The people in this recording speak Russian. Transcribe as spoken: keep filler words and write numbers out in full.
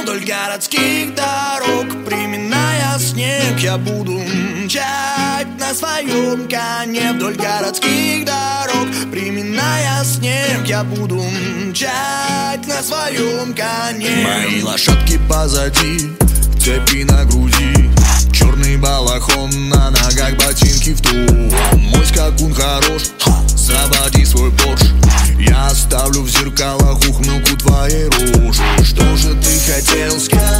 вдоль городских дорог. Приминая снег, я буду мчать на своем коне вдоль городских дорог. Приминая снег, я буду мчать на своем коне. Мои лошадки позади, цепи на груди, черный балахон, на ногах ботинки в тон. Мой скакун хорош, заводи свой Порш. Я оставлю в зеркалах ухмылку твоей рожи. Что же ты хотел сказать?